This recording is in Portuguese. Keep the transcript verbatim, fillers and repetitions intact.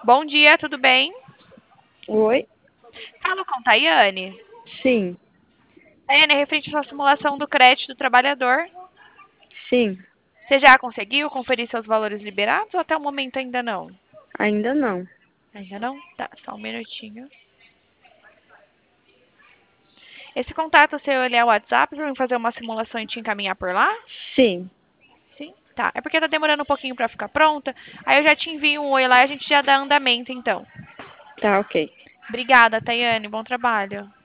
Bom dia, tudo bem? Oi? Falo com Tayane. Sim, Tayane, referente à sua simulação do crédito do trabalhador, sim, você já conseguiu conferir seus valores liberados ou até o momento ainda não? ainda não. Ainda não? Tá, só um minutinho. Esse contato seu, ele é o WhatsApp para mim fazer uma simulação e te encaminhar por lá? Sim, Sim? Tá, é porque tá demorando um pouquinho para ficar pronta. Aí eu já te envio um oi lá e a gente já dá andamento então. tá ok. Obrigada, Tayane, bom trabalho.